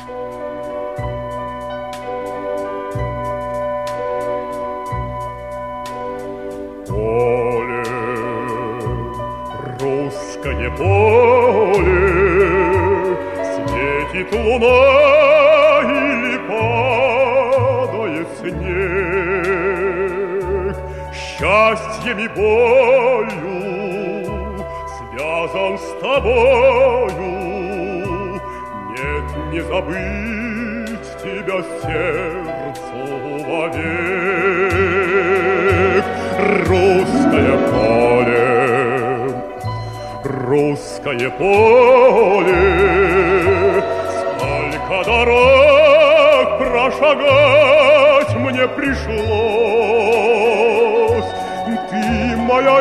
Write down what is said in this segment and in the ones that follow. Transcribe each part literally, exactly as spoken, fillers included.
Поле, русское поле, светит луна или падает снег. Счастьем и болью связан с тобою, нет, не забыть тебя сердцу вовек. Русское поле, русское поле, сколько дорог прошагать мне пришлось. Ты моя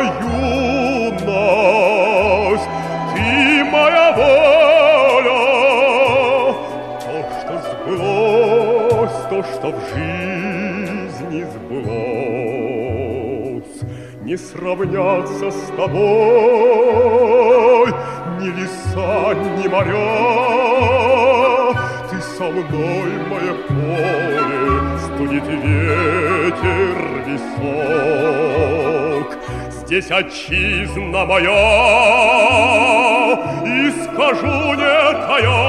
юность, ты моя воля, то, что сбылось, то, что в жизни сбылось. Не сравнятся с тобой ни леса, ни моря. Ты со мной, мое поле, студит ветер висок. Здесь отчизна моя, и скажу не тая: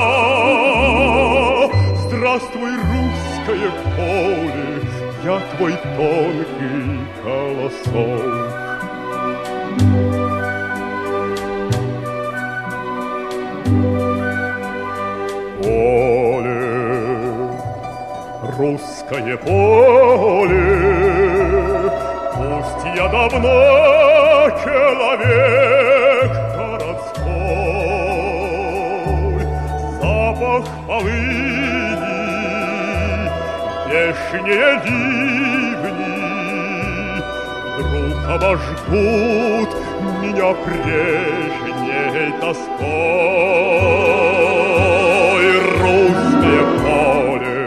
здравствуй, русское поле, я твой тонкий колосок. Поле, русское поле, пусть я давно человек городской, запах полыни вешнее ливни вдруг обожгут меня прежней тоской. Русское поле,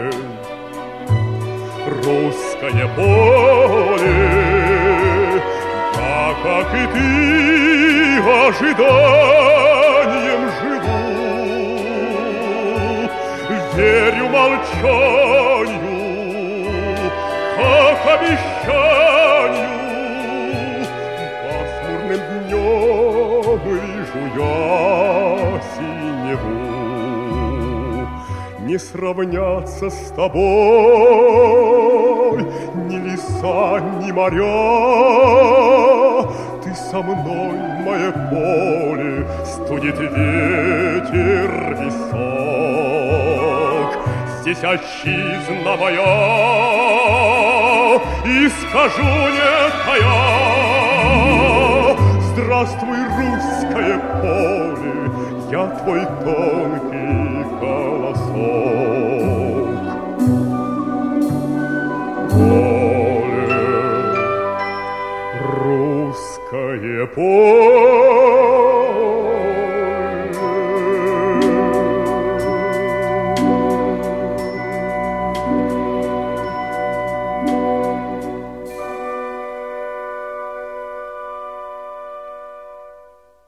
русское поле, я, как и ты, ожиданием живу, верю молчанию, как обещанию, пасмурным днем и жуя синеву. Не сравнятся с тобой ни леса, ни моря. Ты со мной, мое поле, студит ветер висок. Здесь отчизна моя, и скажу не тая: здравствуй, русское поле, я твой тонкий колосок. Поле, русское поле,